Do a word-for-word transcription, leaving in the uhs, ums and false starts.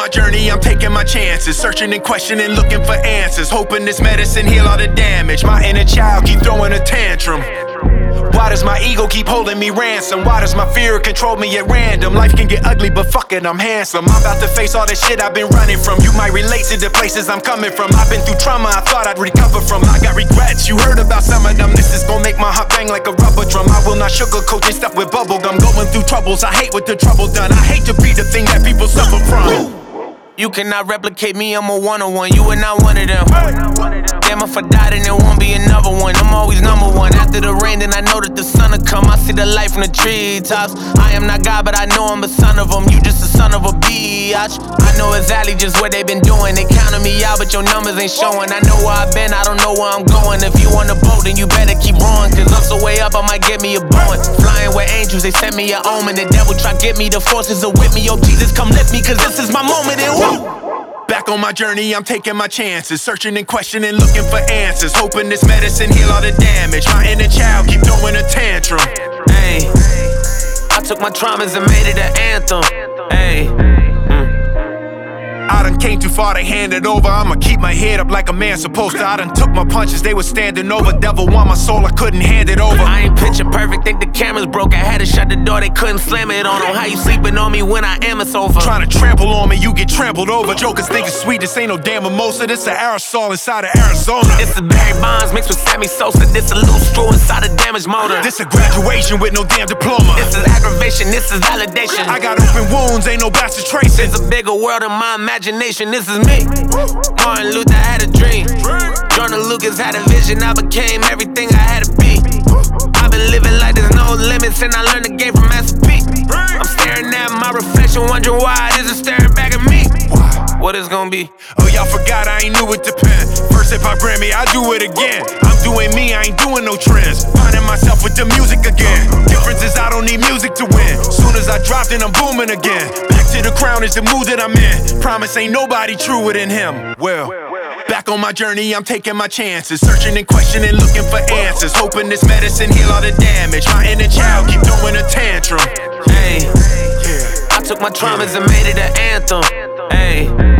my journey, I'm taking my chances, searching and questioning, looking for answers, hoping this medicine heal all the damage. My inner child keep throwing a tantrum. Why does my ego keep holding me ransom? Why does my fear control me at random? Life can get ugly, but fuck it, I'm handsome. I'm about to face all the shit I've been running from. You might relate to the places I'm coming from. I've been through trauma I thought I'd recover from. I got regrets, you heard about some of them. This is gonna make my heart bang like a rubber drum. I will not sugarcoat this stuff with bubblegum. Going through troubles, I hate what the trouble done. I hate to be the thing that people suffer from. You cannot replicate me, I'm a one-on-one. You are not one of them. Damn, if I die, then there won't be another one. I'm always number one. After the rain, then I know that the sun will come. I see the light from the treetops. I am not God, but I know I'm a son of them. You just a son of a biatch. I know exactly just what they been doing. They counted me out, but your numbers ain't showing. I know where I've been, I don't know where I'm going. If you on the boat, then you better keep rowing. Cause I'm so way up, I might get me a Boeing. Flying with angels, they sent me a omen. The devil try get me, the forces are with me. Oh Jesus, come lift me, cause this is my moment. And back on my journey, I'm taking my chances, searching and questioning, looking for answers, hoping this medicine heal all the damage. My inner child keep throwing a tantrum. Hey, I took my traumas and made it an anthem. Hey, I done came too far to hand it over. I'ma keep my head up like a man supposed to. I done took my punches, they were standing over. Devil want my soul, I couldn't hand it over. I ain't picture perfect, think the camera's broke. I had to shut the door, they couldn't slam it on them. How you sleeping on me when I am, it's over. Trying to trample on me, you get trampled over. Jokers think it's sweet, this ain't no damn mimosa. This an aerosol inside of Arizona. This is Barry Bonds mixed with Sammy Sosa. This a loose screw inside a damaged motor. This a graduation with no damn diploma. This is aggravation, this is validation. I got open wounds, ain't no bastard tracing. There's a bigger world in my imagination, this is me. Martin Luther had a dream. Jordan Lucas had a vision. I became everything I had to be. I've been living like there's no limits, and I learned the game from Master P. I'm staring at my reflection, wondering why it isn't staring back at me. What it's gonna be? Oh, y'all forgot I ain't new with the pen. First hip hop Grammy, I do it again. I'm doing me, I ain't doing no trends. Finding myself with the music again. Difference is I don't need music to win. Soon as I drop, then I'm booming again. Back to the crown is the mood that I'm in. Promise ain't nobody truer than him. Well, back on my journey, I'm taking my chances, searching and questioning, looking for answers, hoping this medicine heal all the damage. My inner child keep throwing a tantrum. Hey, I took my traumas and made it an anthem. Hey.